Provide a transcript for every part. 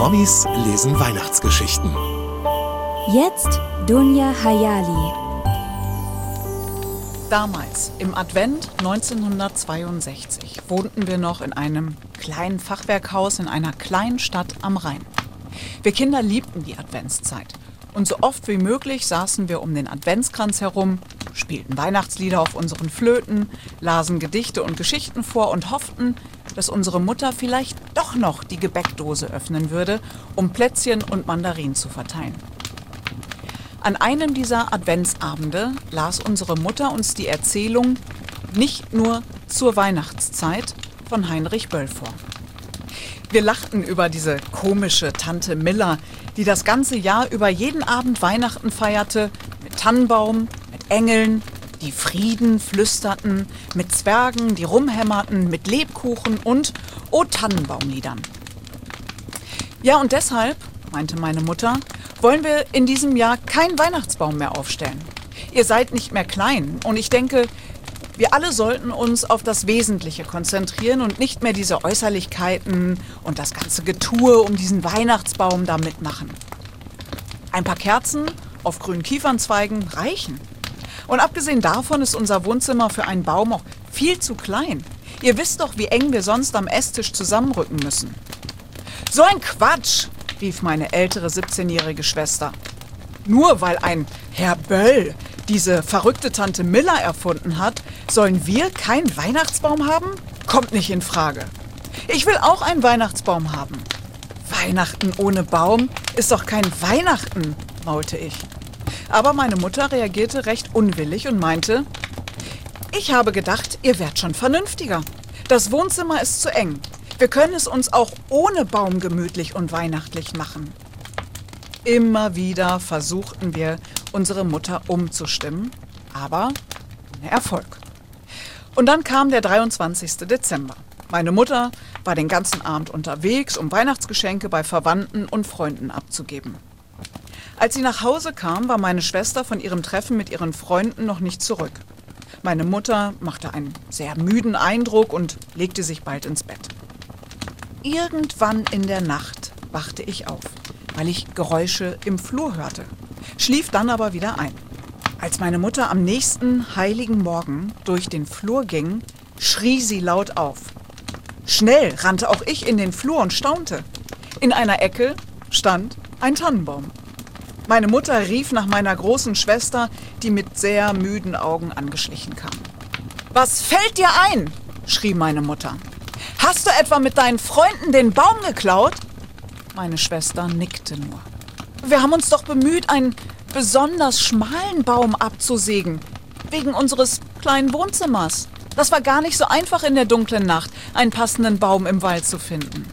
Promis lesen Weihnachtsgeschichten. Jetzt Dunja Hayali. Damals, im Advent 1962, wohnten wir noch in einem kleinen Fachwerkhaus in einer kleinen Stadt am Rhein. Wir Kinder liebten die Adventszeit. Und so oft wie möglich saßen wir um den Adventskranz herum, spielten Weihnachtslieder auf unseren Flöten, lasen Gedichte und Geschichten vor und hofften, dass unsere Mutter vielleicht doch noch die Gebäckdose öffnen würde, um Plätzchen und Mandarinen zu verteilen. An einem dieser Adventsabende las unsere Mutter uns die Erzählung Nicht nur zur Weihnachtszeit von Heinrich Böll vor. Wir lachten über diese komische Tante Milla, die das ganze Jahr über jeden Abend Weihnachten feierte, mit Tannenbaum, mit Engeln, die Frieden flüsterten, mit Zwergen, die rumhämmerten, mit Lebkuchen und O Tannenbaumliedern. Ja, und deshalb, meinte meine Mutter, wollen wir in diesem Jahr keinen Weihnachtsbaum mehr aufstellen. Ihr seid nicht mehr klein und ich denke, wir alle sollten uns auf das Wesentliche konzentrieren und nicht mehr diese Äußerlichkeiten und das ganze Getue um diesen Weihnachtsbaum da mitmachen. Ein paar Kerzen auf grünen Kiefernzweigen reichen. Und abgesehen davon ist unser Wohnzimmer für einen Baum auch viel zu klein. Ihr wisst doch, wie eng wir sonst am Esstisch zusammenrücken müssen. So ein Quatsch, rief meine ältere 17-jährige Schwester. Nur weil ein Herr Böll diese verrückte Tante Milla erfunden hat, sollen wir keinen Weihnachtsbaum haben? Kommt nicht in Frage. Ich will auch einen Weihnachtsbaum haben. Weihnachten ohne Baum ist doch kein Weihnachten, maulte ich. Aber meine Mutter reagierte recht unwillig und meinte, ich habe gedacht, ihr wärt schon vernünftiger. Das Wohnzimmer ist zu eng. Wir können es uns auch ohne Baum gemütlich und weihnachtlich machen. Immer wieder versuchten wir, unsere Mutter umzustimmen, aber ohne Erfolg. Und dann kam der 23. Dezember. Meine Mutter war den ganzen Abend unterwegs, um Weihnachtsgeschenke bei Verwandten und Freunden abzugeben. Als sie nach Hause kam, war meine Schwester von ihrem Treffen mit ihren Freunden noch nicht zurück. Meine Mutter machte einen sehr müden Eindruck und legte sich bald ins Bett. Irgendwann in der Nacht wachte ich auf, weil ich Geräusche im Flur hörte, schlief dann aber wieder ein. Als meine Mutter am nächsten heiligen Morgen durch den Flur ging, schrie sie laut auf. Schnell rannte auch ich in den Flur und staunte. In einer Ecke stand ein Tannenbaum. Meine Mutter rief nach meiner großen Schwester, die mit sehr müden Augen angeschlichen kam. »Was fällt dir ein?« schrie meine Mutter. »Hast du etwa mit deinen Freunden den Baum geklaut?« Meine Schwester nickte nur. »Wir haben uns doch bemüht, einen besonders schmalen Baum abzusägen, wegen unseres kleinen Wohnzimmers. Das war gar nicht so einfach in der dunklen Nacht, einen passenden Baum im Wald zu finden.«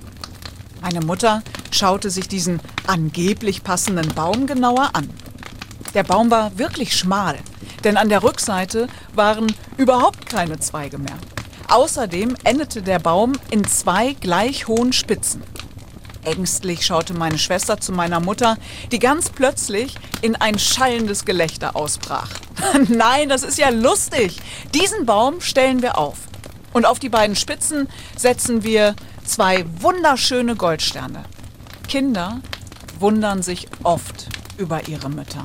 Meine Mutter schaute sich diesen angeblich passenden Baum genauer an. Der Baum war wirklich schmal, denn an der Rückseite waren überhaupt keine Zweige mehr. Außerdem endete der Baum in 2 gleich hohen Spitzen. Ängstlich schaute meine Schwester zu meiner Mutter, die ganz plötzlich in ein schallendes Gelächter ausbrach. »Nein, das ist ja lustig! Diesen Baum stellen wir auf. Und auf die beiden Spitzen setzen wir 2 wunderschöne Goldsterne.« Kinder wundern sich oft über ihre Mütter.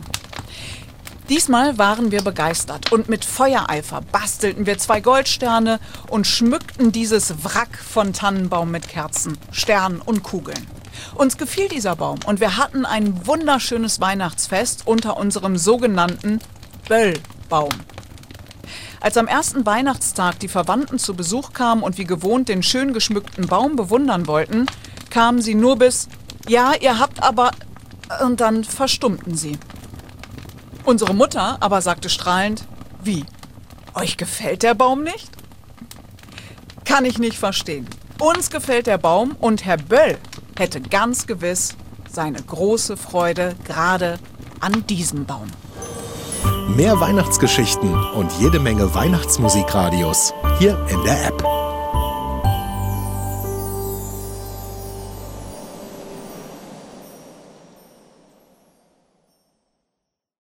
Diesmal waren wir begeistert und mit Feuereifer bastelten wir 2 Goldsterne und schmückten dieses Wrack von Tannenbaum mit Kerzen, Sternen und Kugeln. Uns gefiel dieser Baum und wir hatten ein wunderschönes Weihnachtsfest unter unserem sogenannten Böllbaum. Als am ersten Weihnachtstag die Verwandten zu Besuch kamen und wie gewohnt den schön geschmückten Baum bewundern wollten, kamen sie nur bis »Ja, ihr habt aber...« und dann verstummten sie. Unsere Mutter aber sagte strahlend, »Wie? Euch gefällt der Baum nicht?« Kann ich nicht verstehen. Uns gefällt der Baum und Herr Böll hätte ganz gewiss seine große Freude gerade an diesem Baum. Mehr Weihnachtsgeschichten und jede Menge Weihnachtsmusikradios hier in der App.